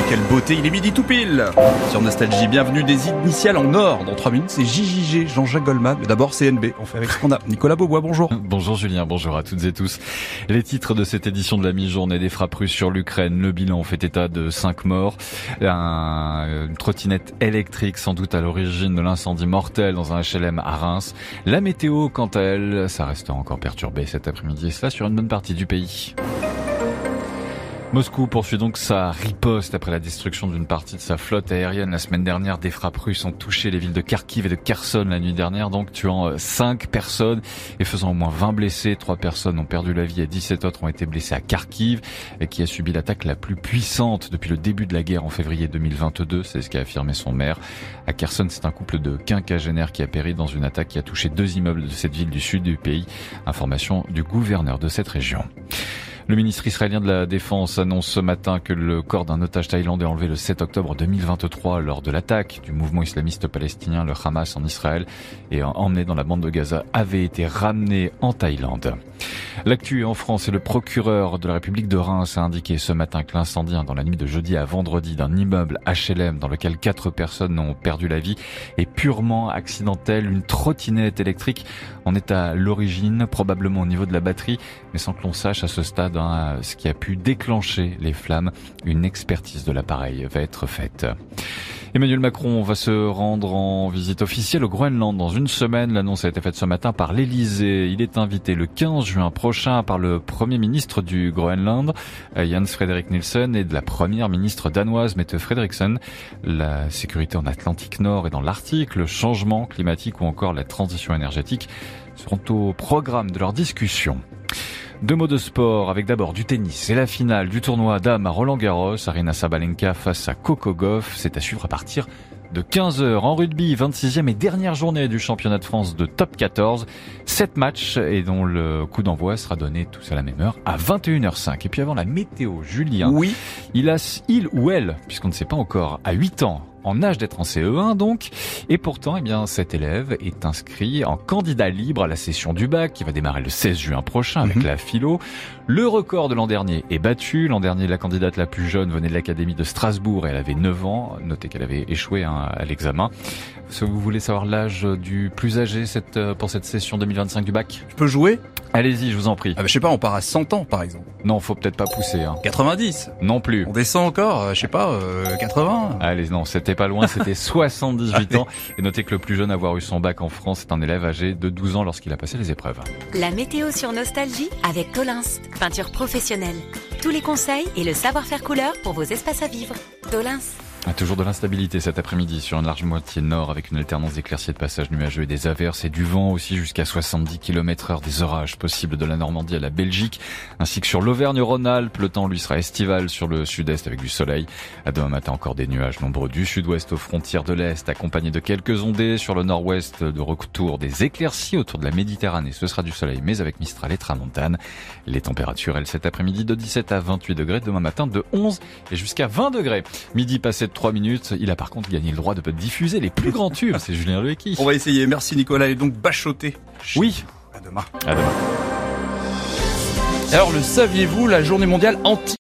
quelle beauté, il est midi tout pile. Sur Nostalgie, bienvenue des initiales en or. Dans 3 minutes, c'est JJG, Jean-Jacques Goldman. Mais d'abord, CNB. On fait avec ce qu'on a. Nicolas Beaubois, bonjour. Bonjour Julien, bonjour à toutes et tous. Les titres de cette édition de la mi-journée des frappes russes sur l'Ukraine. Le bilan fait état de 5 morts. Une trottinette électrique sans doute à l'origine de l'incendie mortel dans un HLM à Reims. La météo, quant à elle, ça reste encore perturbé cet après-midi. Et cela sur une bonne partie du pays. Moscou poursuit donc sa riposte après la destruction d'une partie de sa flotte aérienne la semaine dernière. Des frappes russes ont touché les villes de Kharkiv et de Kherson la nuit dernière, donc tuant 5 personnes et faisant au moins 20 blessés. 3 personnes ont perdu la vie et 17 autres ont été blessées à Kharkiv, qui a subi l'attaque la plus puissante depuis le début de la guerre en février 2022. C'est ce qu'a affirmé son maire. À Kherson, c'est un couple de quinquagénaires qui a péri dans une attaque qui a touché 2 immeubles de cette ville du sud du pays. Information du gouverneur de cette région. Le ministre israélien de la Défense annonce ce matin que le corps d'un otage thaïlandais enlevé le 7 octobre 2023 lors de l'attaque du mouvement islamiste palestinien, le Hamas, en Israël et emmené dans la bande de Gaza avait été ramené en Thaïlande. L'actu en France, et le procureur de la République de Reims a indiqué ce matin que l'incendie dans la nuit de jeudi à vendredi d'un immeuble HLM dans lequel 4 personnes ont perdu la vie est purement accidentel. Une trottinette électrique en est à l'origine, probablement au niveau de la batterie, mais sans que l'on sache à ce stade ce qui a pu déclencher les flammes. Une expertise de l'appareil va être faite. Emmanuel Macron va se rendre en visite officielle au Groenland dans une semaine. L'annonce a été faite ce matin par l'Elysée. Il est invité le 15 juin prochain par le Premier ministre du Groenland, Jens Frederik Nielsen, et de la Première ministre danoise, Mette Frederiksen. La sécurité en Atlantique Nord et dans l'Arctique, le changement climatique ou encore la transition énergétique seront au programme de leur discussion. 2 mots de sport, avec d'abord du tennis et la finale du tournoi dames à Roland-Garros. Aryna Sabalenka face à Coco Gauff. C'est à suivre à partir de 15h. En rugby, 26e et dernière journée du championnat de France de top 14. 7 matchs et dont le coup d'envoi sera donné tous à la même heure à 21h05. Et puis avant la météo, Julien. Oui. Il ou elle, puisqu'on ne sait pas encore, à 8 ans. En âge d'être en CE1 donc, et pourtant cet élève est inscrit en candidat libre à la session du bac qui va démarrer le 16 juin prochain avec la philo. Le record de l'an dernier est battu. L'an dernier, la candidate la plus jeune venait de l'académie de Strasbourg et elle avait 9 ans. Notez qu'elle avait échoué à l'examen. Est-ce que vous voulez savoir l'âge du plus âgé pour cette session 2025 du bac? Je peux jouer? Allez-y, je vous en prie. Je sais pas, on part à 100 ans par exemple. Non, faut peut-être pas pousser. 90? Non plus. On descend encore, 80? Allez, non, c'était pas loin, c'était 78 ans. Et notez que le plus jeune à avoir eu son bac en France est un élève âgé de 12 ans lorsqu'il a passé les épreuves. La météo sur Nostalgie avec Tolins, peinture professionnelle. Tous les conseils et le savoir-faire couleur pour vos espaces à vivre. Tolins. Toujours de l'instabilité cet après-midi sur une large moitié nord avec une alternance d'éclaircies et de passages nuageux et des averses et du vent aussi jusqu'à 70 km/h, des orages possibles de la Normandie à la Belgique ainsi que sur l'Auvergne-Rhône-Alpes. Le temps lui sera estival sur le sud-est avec du soleil. À demain matin encore des nuages nombreux du sud-ouest aux frontières de l'est accompagnés de quelques ondées. Sur le nord-ouest, de retour des éclaircies autour de la Méditerranée. Ce sera du soleil mais avec Mistral et Tramontane. Les températures elles cet après-midi de 17 à 28 degrés, demain matin de 11 et jusqu'à 20 degrés. Midi passé de 3 minutes, il a par contre gagné le droit de diffuser les plus grands tubes, c'est Julien Lecqui. On va essayer, merci Nicolas, et donc bachoté. Oui. À demain. À demain. Alors le saviez-vous, la journée mondiale anti